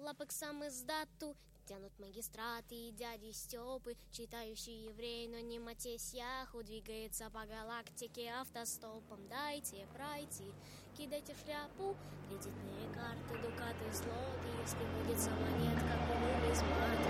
лапок сам из дату. Тянут магистраты и дяди Степы, читающий еврей, но не Матесь Яху. Двигается по галактике автостопом. Дайте пройти, кидайте шляпу, кредитные карты, дукаты, злоты. Если водится монетка, кулю без мата.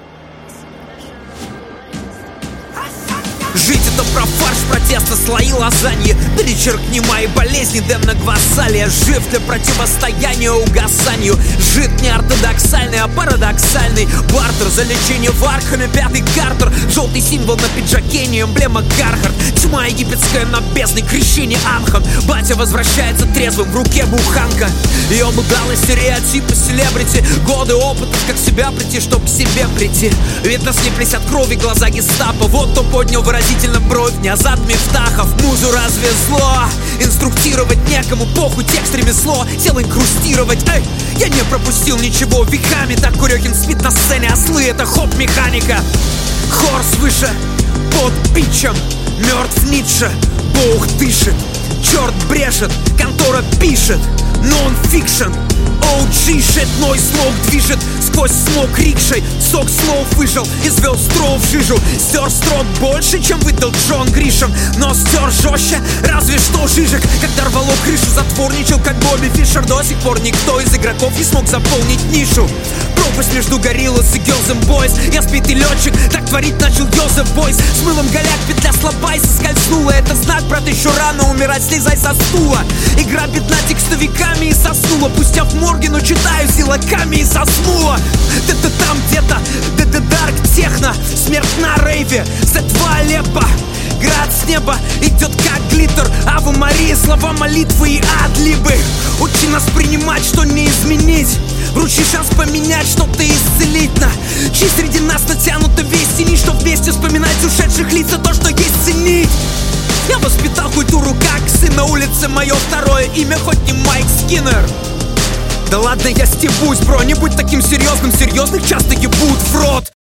Жить это про фарш, протеста, слои лазаньи. Перечеркни мои болезни, Дэна Гвасалия. Жив для противостояния угасанию. Жид не ортодоксальный, а парадоксальный. Бартер за лечение в Архаме, пятый Картер. Желтый символ на пиджаке, не эмблема Кархард. Тьма египетская на бездной, крещение Анхан. Батя возвращается трезвым, в руке буханка. И он удал из стереотипа селебрити. Годы опытов, как в себя прийти, чтоб к себе прийти. Видно, слиплись от крови глаза гестапо. Вот кто поднял выразительно бровь, не азат Мифтахов. Музу разве зло? Инструктировать некому, похуй, текст ремесло. Сел инкрустировать, эй, я не пропустил ничего веками. Так Курехин спит на сцене, ослы — это хоп-механика. Хор свыше, под питчем, мертв Ницше. Бог дышит, черт брешет, контора пишет. Нон-фикшн, OG shit, мой слог движет сквозь смог рикшей. Сок слов вышел и звезд стров в жижу. Стер строк больше, чем выдал Джон Гришем, но стер жестче, разве что Жижик. Когда рвало крышу, затворничал, как Бобби Фишер. До сих пор никто из игроков не смог заполнить нишу. Пропасть между Гориллас и Girls and Boys. Я сбитый летчик, так творить начал Йозеф Бойс. С мылом голяк, петля слаба и соскользнула. Это знак, брат, еще рано умирать, слезай со стула. Игра бедна текстовиками и соснула. Пустя в морге, но читаю силаками и соснула. Это там где-то, дарк техно. Смерть на рейве, Z2 Алеппо. Град с неба идет как глиттер. Ава Мария, слова молитвы и адлибы. Учи нас принимать, что не изменить. Вручи шанс поменять, что-то исцелить. Чьи среди нас натянута весь тени, что вместе вспоминать ушедших лиц, то, что есть, ценить. Я воспитал культуру как сын на улице. Мое второе имя, хоть не Майк Скиннер. Да ладно, я стебусь, бро, не будь таким серьезным. Серьезных часто ебут в рот.